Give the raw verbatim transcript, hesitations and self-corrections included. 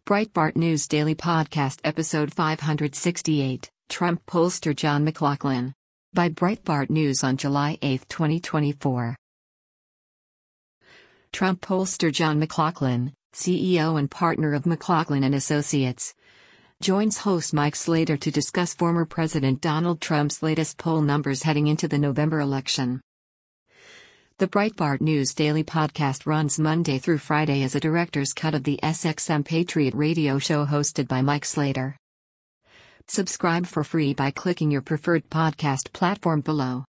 Breitbart News Daily Podcast Episode five sixty-eight, Trump Pollster John McLaughlin. By Breitbart News on July eighth, twenty twenty-four. Trump pollster John McLaughlin, C E O and partner of McLaughlin and Associates, joins host Mike Slater to discuss former President Donald Trump's latest poll numbers heading into the November election. The Breitbart News Daily Podcast runs Monday through Friday as a director's cut of the S X M Patriot radio show hosted by Mike Slater. Subscribe for free by clicking your preferred podcast platform below.